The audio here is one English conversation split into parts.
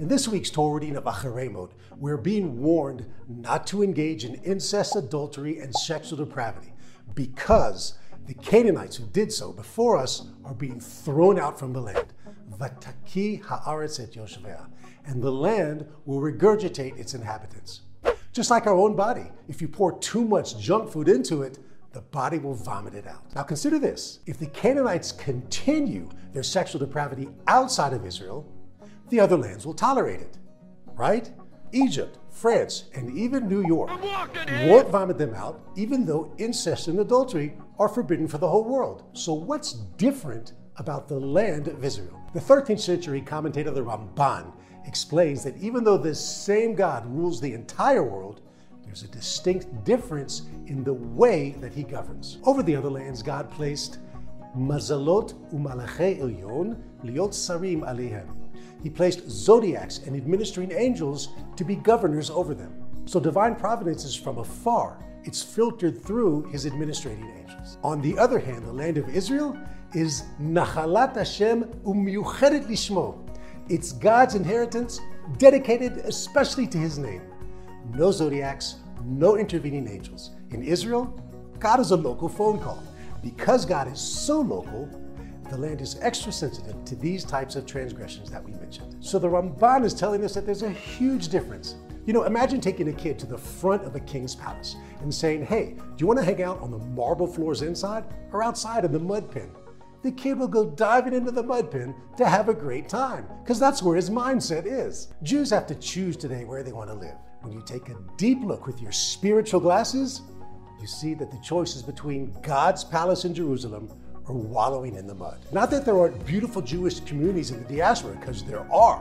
In this week's Torah reading of Acharei Mot, we're being warned not to engage in incest, adultery, and sexual depravity because the Canaanites who did so before us are being thrown out from the land. Vataki haaretz et yoshvea, and the land will regurgitate its inhabitants. Just like our own body, if you pour too much junk food into it, the body will vomit it out. Now consider this, if the Canaanites continue their sexual depravity outside of Israel, the other lands will tolerate it, right? Egypt, France, and even New York won't vomit them out, even though incest and adultery are forbidden for the whole world. So what's different about the land of Israel? The 13th century commentator, the Ramban, explains that even though this same God rules the entire world, there's a distinct difference in the way that he governs. Over the other lands, God placed mazalot umalachei elyon liot sarim alehem. He placed zodiacs and administering angels to be governors over them. So divine providence is from afar. It's filtered through his administrating angels. On the other hand, the land of Israel is nachalat Hashem umiyuchedet lishmo. It's God's inheritance, dedicated especially to his name. No zodiacs, no intervening angels. In Israel, God is a local phone call. Because God is so local, the land is extra sensitive to these types of transgressions that we mentioned. So the Ramban is telling us that there's a huge difference. You know, imagine taking a kid to the front of a king's palace and saying, hey, do you want to hang out on the marble floors inside or outside in the mud pen? The kid will go diving into the mud pen to have a great time, because that's where his mindset is. Jews have to choose today where they want to live. When you take a deep look with your spiritual glasses, you see that the choice is between God's palace in Jerusalem or wallowing in the mud. Not that there aren't beautiful Jewish communities in the diaspora, because there are.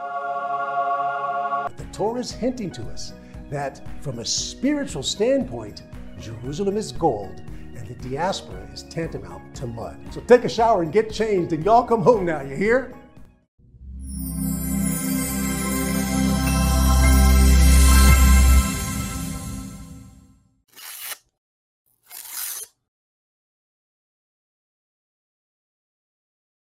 But the Torah is hinting to us that from a spiritual standpoint, Jerusalem is gold and the diaspora is tantamount to mud. So take a shower and get changed and y'all come home now, you hear?